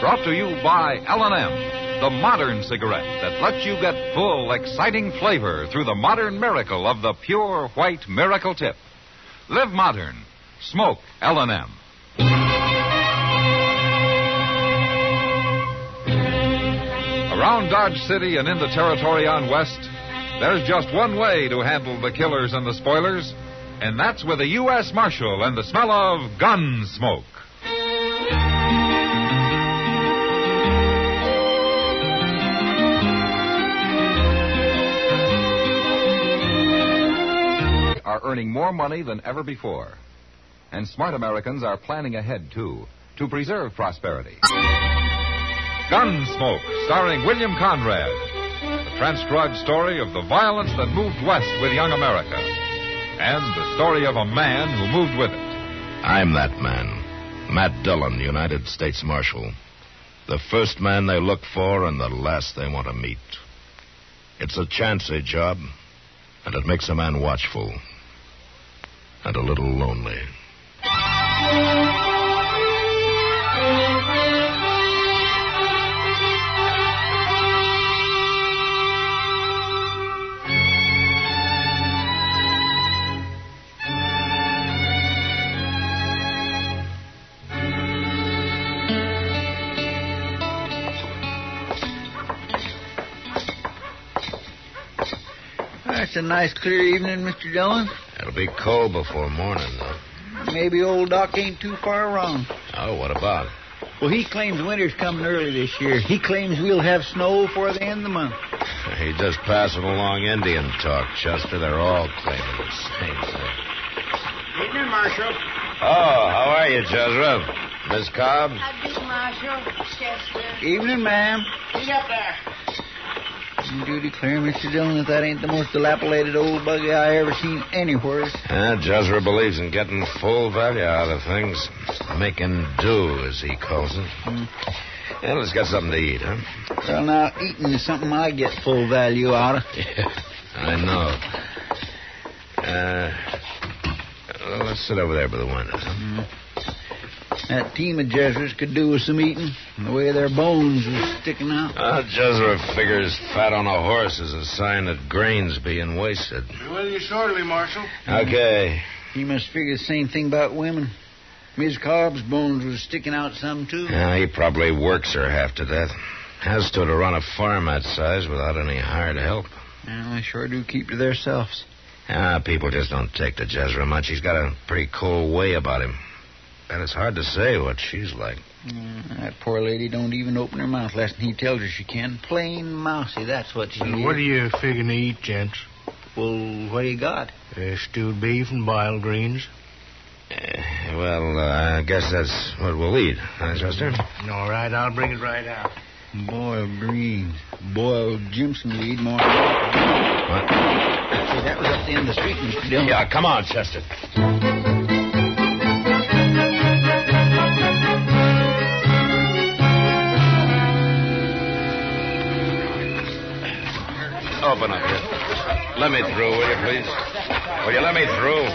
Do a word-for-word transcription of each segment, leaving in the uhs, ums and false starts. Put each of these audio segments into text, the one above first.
brought to you by L and M, the modern cigarette that lets you get full, exciting flavor through the modern miracle of the pure white Miracle Tip. Live modern. Smoke L and M. Around Dodge City and in the territory on West, there's just one way to handle the killers and the spoilers, and that's with a U S Marshal and the smell of gun smoke. Are earning more money than ever before. And smart Americans are planning ahead, too, to preserve prosperity. Gunsmoke, starring William Conrad. The transcribed story of the violence that moved west with young America. And the story of a man who moved with it. I'm that man. Matt Dillon, United States Marshal. The first man they look for and the last they want to meet. It's a chancy job, and it makes a man watchful. And a little lonely. It's a nice, clear evening, Mister Dillon. It'll be cold before morning, though. Maybe old Doc ain't too far wrong. Oh, what about? Well, he claims winter's coming early this year. He claims we'll have snow before the end of the month. He just passing along Indian talk, Chester. They're all claiming the same thing. Evening, Marshal. Oh, how are you, Jezra? Miss Cobb? How do you, Marshal? Chester. Evening, ma'am. Get up there. You do declare, Mister Dillon, that that ain't the most dilapidated old buggy I ever seen anywhere. Yeah, Jezra believes in getting full value out of things. Making do, as he calls it. Mm. Yeah, let's get something to eat, huh? Well, now, eating is something I get full value out of. Yeah, I know. Uh, well, let's sit over there by the window. Huh? Mm. That team of Jesuits could do with some eating, the way their bones was sticking out. Uh, Jezra figures fat on a horse is a sign that grain's being wasted. Be with you shortly, Marshal. Okay. He must figure the same thing about women. Miss Cobb's bones was sticking out some, too. Yeah, he probably works her half to death. Has to to run a farm that size without any hired help. Well, they sure do keep to themselves. Ah, people just don't take to Jezra much. He's got a pretty cold way about him. And it's hard to say what she's like. Mm, that poor lady don't even open her mouth less than he tells her she can. Plain mousy, that's what she well, is. What are you figuring to eat, gents? Well, what do you got? Uh, stewed beef and boiled greens. Uh, well, uh, I guess that's what we'll eat, huh, Chester? All right, I'll bring it right out. Boiled greens. Boiled Jimson weed more. What? See, that was up the end of the street, Mister Dillon. Yeah, come on, Chester. Open up here. Let me through, will you, please? Will you let me through?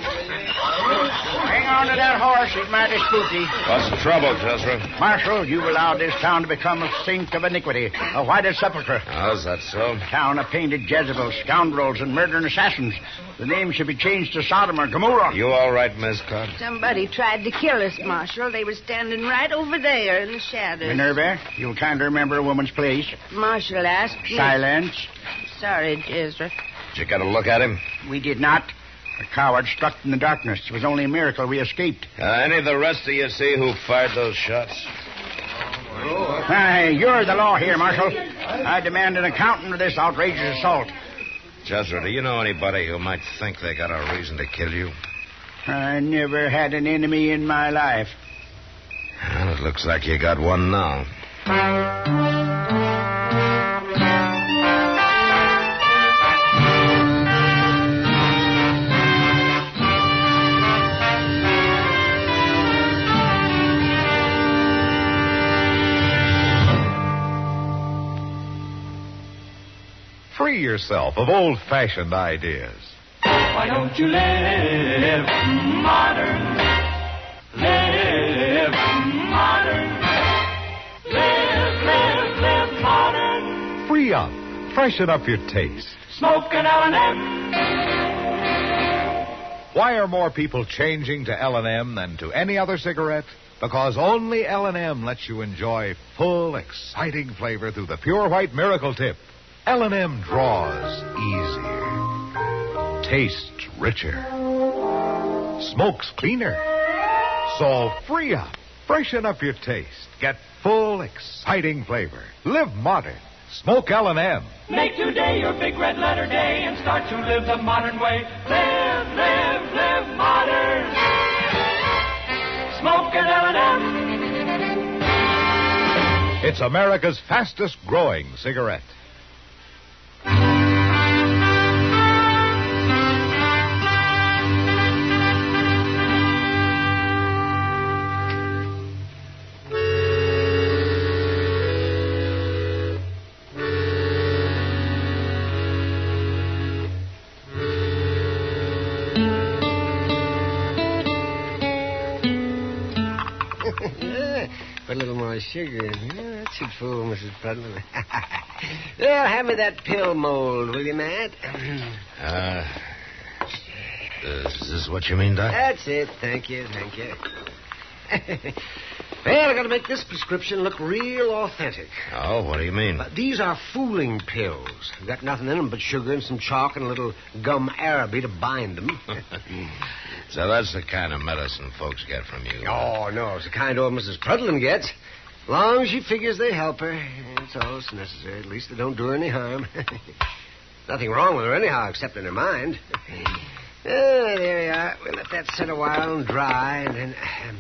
Hang on to that horse. He's mighty spooky. What's the trouble, Jezra? Marshal, you've allowed this town to become a sink of iniquity, a whited sepulchre. Oh, is that so? A town of painted Jezebels, scoundrels, and murdering assassins. The name should be changed to Sodom or Gomorrah. You all right, Miss Cobb? Somebody tried to kill us, Marshal. They were standing right over there in the shadows. Minerva, you'll kindly remember a woman's place. Marshal asked me... Silence. Sorry, Ezra. Did you get a look at him? We did not. The coward struck in the darkness. It was only a miracle we escaped. Uh, any of the rest of you see who fired those shots? Hey, you're the law here, Marshal. I demand an accounting of this outrageous assault. Jezra, do you know anybody who might think they got a reason to kill you? I never had an enemy in my life. Well, it looks like you got one now. Free yourself of old-fashioned ideas. Why don't you live modern? Live modern. free up, freshen up your taste. Smoke an L and M. Why are more people changing to L and M than to any other cigarette? Because only L and M lets you enjoy full, exciting flavor through the pure white Miracle Tip. L and M draws easier, tastes richer, smokes cleaner. So free up, freshen up your taste, get full, exciting flavor. Live modern. Smoke L and M. Make today your big red letter day and start to live the modern way. Live, live, live modern. Smoke an L and M. It's America's fastest growing cigarette. Put a little more sugar in here. That should fool Missus Pudlin. Well, have me that pill mold, will you, Matt? Uh, is this what you mean, Doc? That's it. Thank you, thank you. Well, I got to make this prescription look real authentic. Oh, what do you mean? Uh, these are fooling pills. Got nothing in them but sugar and some chalk and a little gum araby to bind them. So that's the kind of medicine folks get from you. Oh, no, it's the kind old Missus Prudlin gets. As long as she figures they help her, that's all that's necessary. At least they don't do her any harm. Nothing wrong with her anyhow, except in her mind. Ah, there you are. We'll let that sit a while and dry, and then...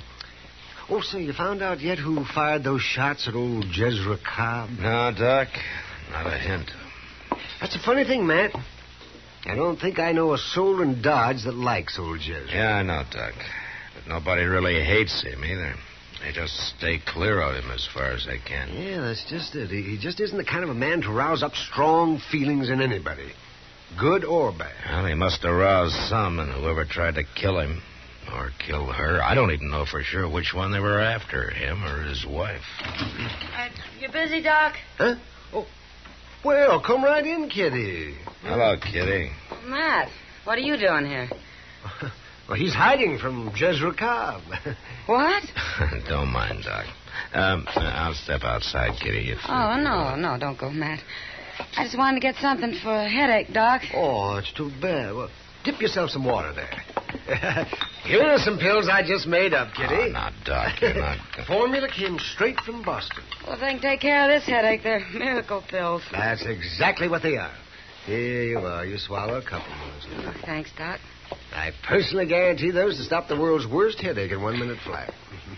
Oh, say, you found out yet who fired those shots at old Jezra Cobb? No, Doc, not a hint. That's a funny thing, Matt. I don't think I know a soul in Dodge that likes old Jezra. Yeah, I know, Doc. But nobody really hates him either. They just stay clear of him as far as they can. Yeah, that's just it. He he just isn't the kind of a man to rouse up strong feelings in anybody, good or bad. Well, he must have roused some in whoever tried to kill him. Or kill her. I don't even know for sure which one they were after, him or his wife. Uh, you busy, Doc? Huh? Oh, well, come right in, Kitty. Hello, Kitty. Matt, what are you doing here? Well, he's hiding from Jezra Cobb. What? Don't mind, Doc. Um, I'll step outside, Kitty. If Oh, no, no, don't go, Matt. I just wanted to get something for a headache, Doc. Oh, it's too bad. Well, dip yourself some water there. Here are some pills I just made up, Kitty. Oh, now, Doc, you're not... Formula came straight from Boston. Well, if they can take care of this headache, they're miracle pills. That's exactly what they are. Here you are. You swallow a couple of those. Oh, thanks, Doc. I personally guarantee those to stop the world's worst headache in one minute flat.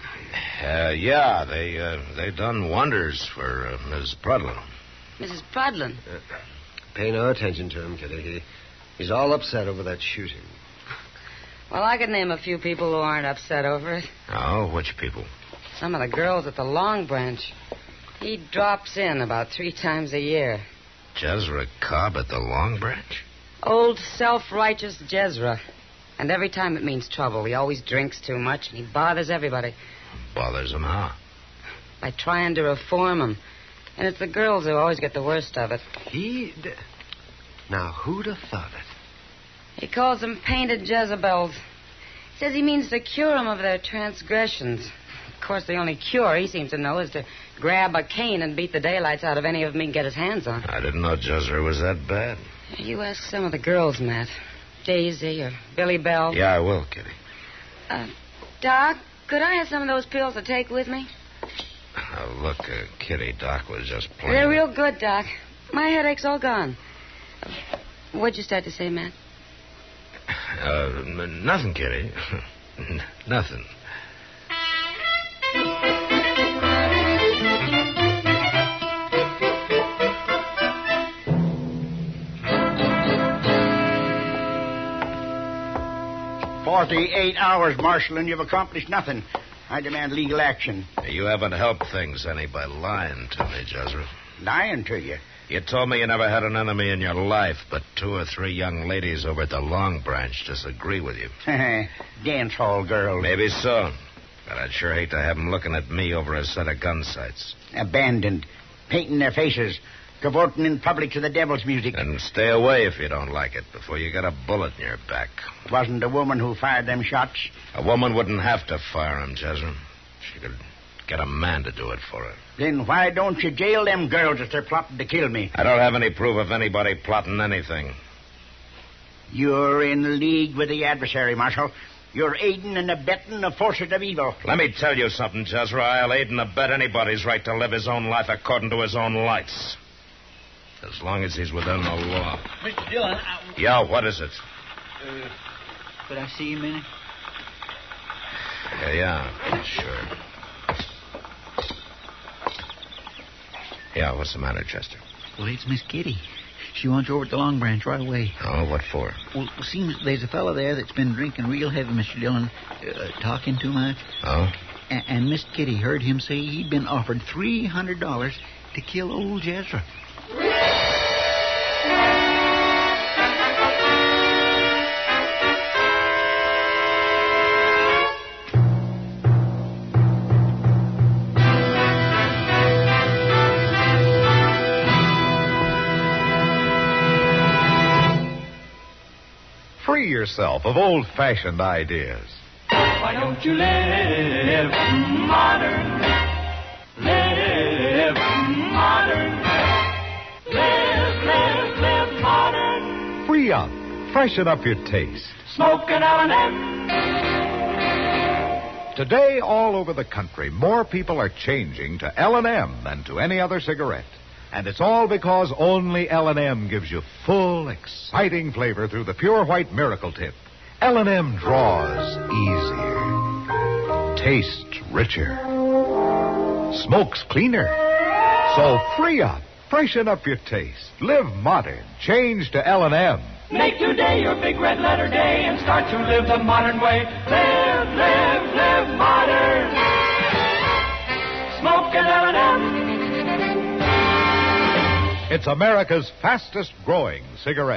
Uh, yeah, they, uh, they done wonders for uh, Miss Prudlin. Missus Prudlin? Uh, pay no attention to him, Kitty. He, he's all upset over that shooting. Well, I could name a few people who aren't upset over it. Oh, which people? Some of the girls at the Long Branch. He drops in about three times a year. Jezra Cobb at the Long Branch? Old self-righteous Jezra. And every time it means trouble. He always drinks too much, and he bothers everybody. Bothers him how? By trying to reform them. And it's the girls who always get the worst of it. He... D- now, who'd have thought it? He calls them painted Jezebels. Says he means to cure them of their transgressions. Of course, the only cure he seems to know is to grab a cane and beat the daylights out of any of them he can get his hands on. I didn't know Jezra was that bad. You ask some of the girls, Matt. Daisy or Billy Bell. Yeah, I will, Kitty. Uh, Doc, could I have some of those pills to take with me? Uh, look, uh, Kitty, Doc was just playing. They're real good, Doc. My headache's all gone. Uh, what'd you start to say, Matt? Uh, n- nothing, Kitty. N- nothing. Forty-eight hours, Marshal, and you've accomplished nothing. I demand legal action. You haven't helped things any by lying to me, Jezra. Lying to you? You told me you never had an enemy in your life, but two or three young ladies over at the Long Branch disagree with you. Dance hall girls. Maybe so. But I'd sure hate to have them looking at me over a set of gun sights. Abandoned. Painting their faces. cavorting in public to the devil's music. And stay away if you don't like it before you get a bullet in your back. It wasn't a woman who fired them shots. A woman wouldn't have to fire them, Jezra. She could get a man to do it for her. Then why don't you jail them girls if they're plotting to kill me? I don't have any proof of anybody plotting anything. You're in league with the adversary, Marshal. You're aiding and abetting the forces of evil. Let me tell you something, Jezra. I'll aid and abet anybody's right to live his own life according to his own lights. As long as he's within the law. Mister Dillon, I... Yeah, what is it? Uh, could I see you a minute? Yeah, yeah, sure. Yeah, what's the matter, Chester? Well, it's Miss Kitty. She wants you over at the Long Branch right away. Oh, what for? Well, it seems there's a fellow there that's been drinking real heavy, Mister Dillon, uh, talking too much. Oh? A- and Miss Kitty heard him say he'd been offered three hundred dollars to kill old Jezra. Free yourself of old-fashioned ideas. Why don't you live modern? Live modern. Live, live, live modern. Free up. Freshen up your taste. Smoke an L and M. Today, all over the country, more people are changing to L and M than to any other cigarette. And it's all because only L and M gives you full, exciting flavor through the pure white Miracle Tip. L and M draws easier, tastes richer, smokes cleaner. So free up, freshen up your taste, live modern, change to L and M. Make today your big red letter day and start to live the modern way. Live, live, live modern. Smoke an L and M. It's America's fastest growing cigarette.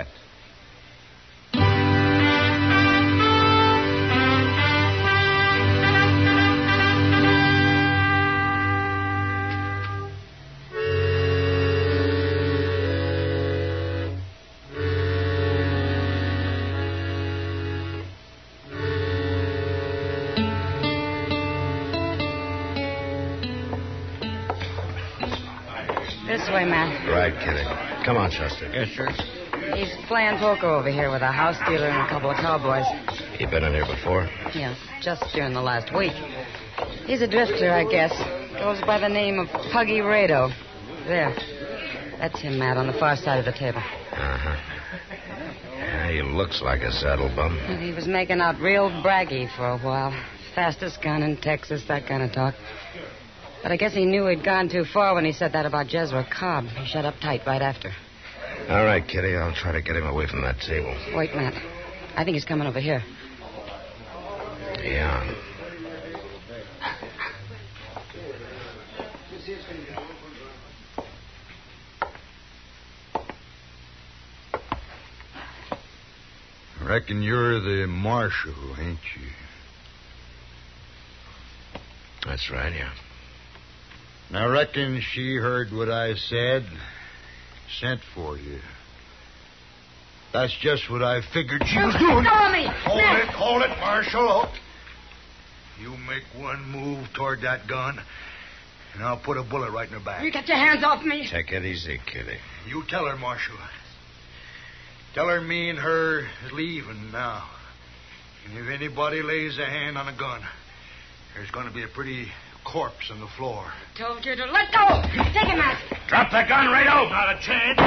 This way, Matt. Right, Kitty. Come on, Chester. Yes, sir. He's playing poker over here with a house dealer and a couple of cowboys. You been in here before? Yeah, just during the last week. He's a drifter, I guess. Goes by the name of Puggy Rado. There. That's him, Matt, on the far side of the table. Uh-huh. Yeah, he looks like a saddle bum. And he was making out real braggy for a while. Fastest gun in Texas, that kind of talk. But I guess he knew he'd gone too far when he said that about Jezra Cobb. He shut up tight right after. All right, Kitty, I'll try to get him away from that table. Wait, Matt. I think he's coming over here. Yeah. Reckon you're the marshal, ain't you? That's right, yeah. I reckon she heard what I said, sent for you. That's just what I figured she was doing. Follow me! Hold it, hold it, Marshal. You make one move toward that gun, and I'll put a bullet right in her back. You get your hands off me. Take it easy, Kitty. You tell her, Marshal. Tell her me and her is leaving now. And if anybody lays a hand on a gun, there's going to be a pretty corpse on the floor. Told you to let go. Take it, Matt. Drop the gun, Rado. Not a chance.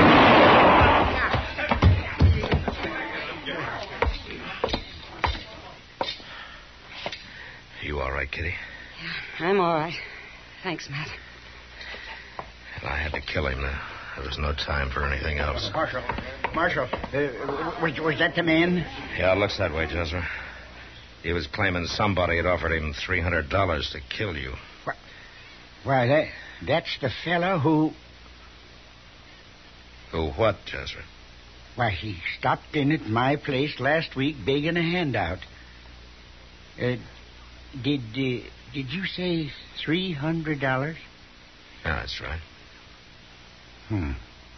You all right, Kitty? Yeah, I'm all right. Thanks, Matt. Well, I had to kill him now. There was no time for anything else. Marshal, Marshal, uh, was, was that the man? Yeah, it looks that way, Jezra. He was claiming somebody had offered him three hundred dollars to kill you. Why, why that, that's the fellow who... Who what, Jezra? Why, he stopped in at my place last week begging a handout. Uh, did, uh, did you say three hundred dollars? Yeah, that's right. Hmm.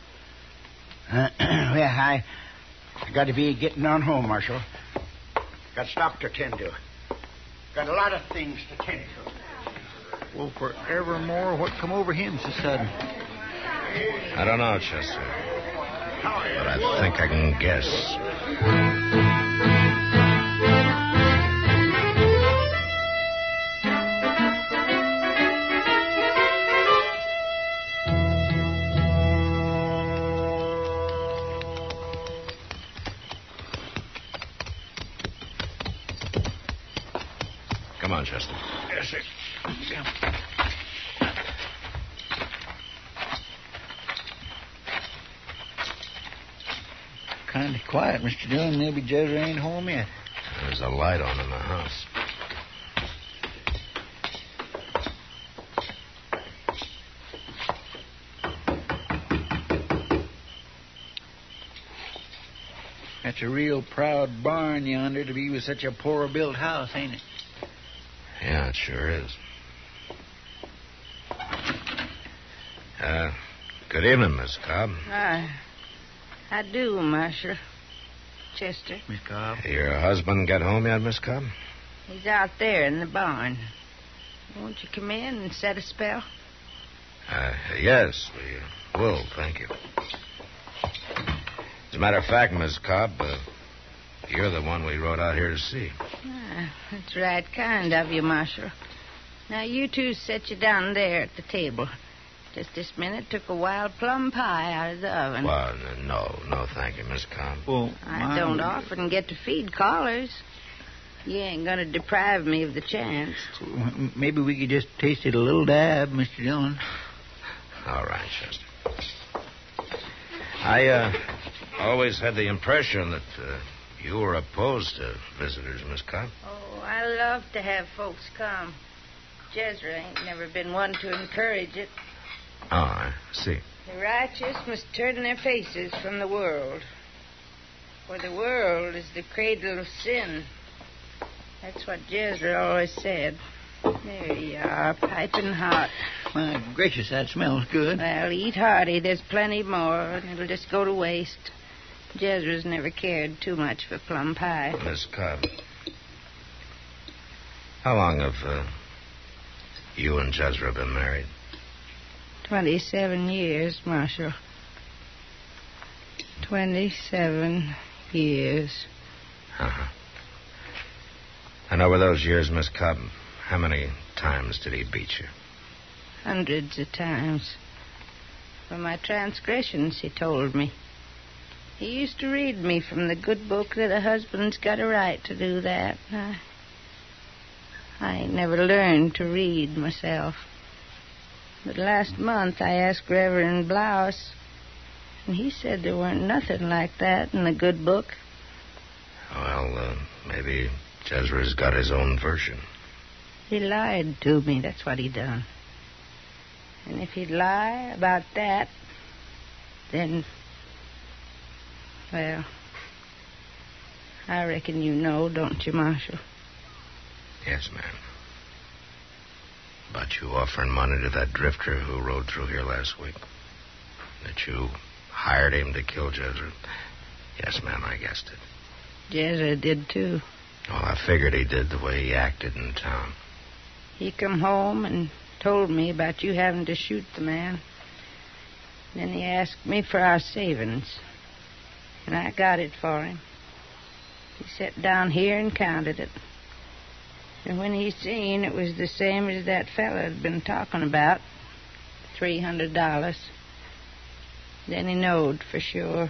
Uh, well, I, I got to be getting on home, Marshal. Got stock to tend to. Got a lot of things to tend to. Well, forevermore, what come over him so sudden? I don't know, Chester. But I think I can guess. Come on, Chester. Yes, sir. Kind of quiet, Mister Dillon. Maybe Jezra ain't home yet. There's a light on in the house. That's a real proud barn yonder to be with such a poor-built house, ain't it? Yeah, it sure is. Uh, good evening, Miss Cobb. I, I do, Marshal. Chester. Miss Cobb. Your husband get home yet, Miss Cobb? He's out there in the barn. Won't you come in and set a spell? Uh, yes, we will, thank you. As a matter of fact, Miss Cobb, uh, you're the one we rode out here to see. Ah, that's right kind of you, Marshal. Now, you two sit you down there at the table. Just this minute took a wild plum pie out of the oven. Well, no, no, thank you, Miss Cobb. Well, I don't often get to feed callers. You ain't going to deprive me of the chance. Maybe we could just taste it a little dab, Mister Dillon. All right, Chester. I, uh, always had the impression that, uh, you were opposed to visitors, Miss Cobb. Oh, I love to have folks come. Jezra ain't never been one to encourage it. Oh, I see. The righteous must turn their faces from the world. For the world is the cradle of sin. That's what Jezra always said. There you are, piping hot. My gracious, that smells good. Well, eat hearty. There's plenty more, and it'll just go to waste. Jezra's never cared too much for plum pie. Miss Cobb, how long have uh, you and Jezra been married? Twenty-seven years, Marshal. Twenty-seven years. Uh-huh. And over those years, Miss Cobb, how many times did he beat you? Hundreds of times. For my transgressions, he told me. He used to read me from the good book that a husband's got a right to do that. I, I ain't never learned to read myself. But last month I asked Reverend Blouse, and he said there weren't nothing like that in the good book. Well, uh, maybe Jezra's got his own version. He lied to me, that's what he done. And if he'd lie about that, then, well, I reckon you know, don't you, Marshal? Yes, ma'am. About you offering money to that drifter who rode through here last week. That you hired him to kill Jezra. Yes, ma'am, I guessed it. Jezra did, too. Well, I figured he did the way he acted in town. He come home and told me about you having to shoot the man. Then he asked me for our savings. And I got it for him. He sat down here and counted it. And when he seen it was the same as that fella had been talking about, three hundred dollars, then he knowed for sure.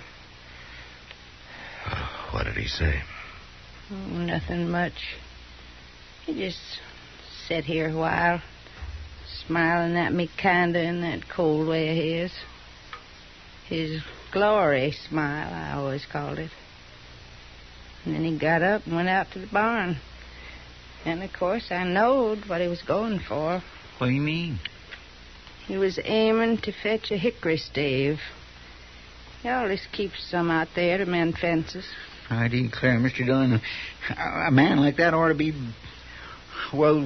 Uh, what did he say? Oh, nothing much. He just sat here a while, smiling at me kinda in that cold way of his. His glory smile, I always called it. And then he got up and went out to the barn. And, of course, I knowed what he was going for. What do you mean? He was aiming to fetch a hickory stave. He always keeps some out there to mend fences. I declare, Mister Dillon, a, a man like that ought to be, well...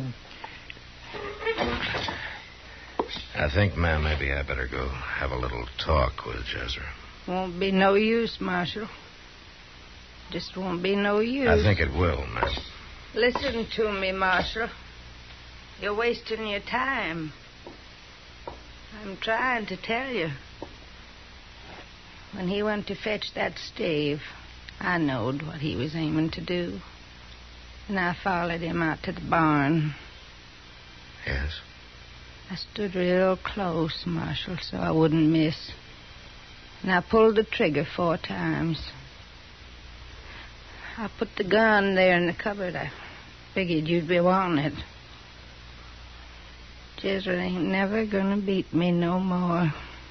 I think, ma'am, maybe I better go have a little talk with Jezra. Won't be no use, Marshal. Just won't be no use. I think it will, ma'am. Listen to me, Marshal. You're wasting your time. I'm trying to tell you. When he went to fetch that stave, I knowed what he was aiming to do. And I followed him out to the barn. Yes? I stood real close, Marshal, so I wouldn't miss. And I pulled the trigger four times. I put the gun there in the cupboard. I figured you'd be wanting it. Jezreel ain't never gonna beat me no more.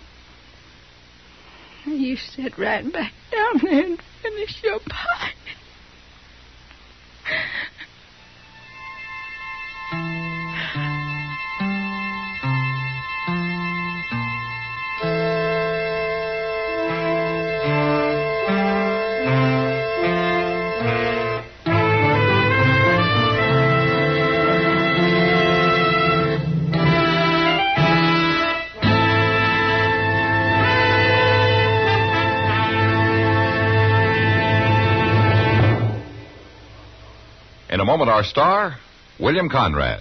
You sit right back down there and finish your pie. In a moment, our star, William Conrad.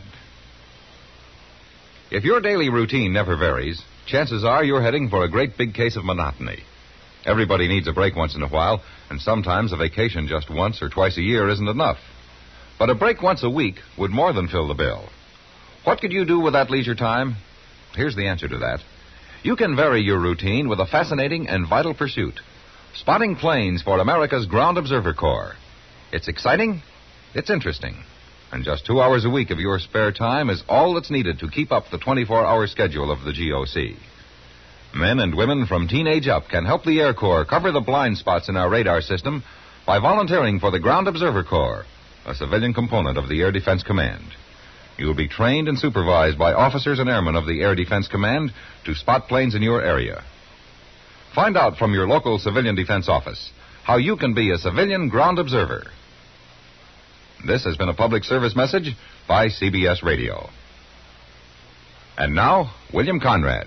If your daily routine never varies, chances are you're heading for a great big case of monotony. Everybody needs a break once in a while, and sometimes a vacation just once or twice a year isn't enough. But a break once a week would more than fill the bill. What could you do with that leisure time? Here's the answer to that. You can vary your routine with a fascinating and vital pursuit, spotting planes for America's Ground Observer Corps. It's exciting. It's interesting. And just two hours a week of your spare time is all that's needed to keep up the twenty-four hour schedule of the G O C. Men and women from teenage up can help the Air Corps cover the blind spots in our radar system by volunteering for the Ground Observer Corps, a civilian component of the Air Defense Command. You will be trained and supervised by officers and airmen of the Air Defense Command to spot planes in your area. Find out from your local civilian defense office how you can be a civilian ground observer. This has been a public service message by C B S Radio. And now, William Conrad.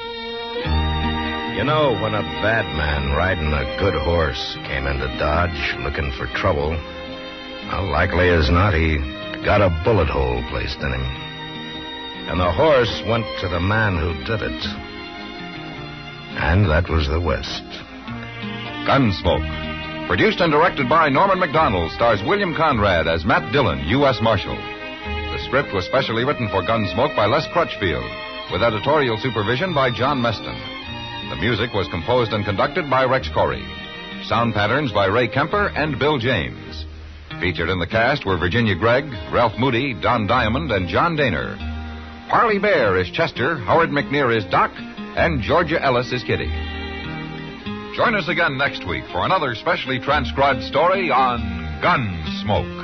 You know, when a bad man riding a good horse came into Dodge looking for trouble, how likely as not he got a bullet hole placed in him. And the horse went to the man who did it. And that was the West. Gunsmoke. Produced and directed by Norman MacDonald, stars William Conrad as Matt Dillon, U S Marshal. The script was specially written for Gunsmoke by Les Crutchfield, with editorial supervision by John Meston. The music was composed and conducted by Rex Corey. Sound patterns by Ray Kemper and Bill James. Featured in the cast were Virginia Gregg, Ralph Moody, Don Diamond, and John Daner. Parley Bear is Chester, Howard McNear is Doc, and Georgia Ellis is Kitty. Join us again next week for another specially transcribed story on Gunsmoke.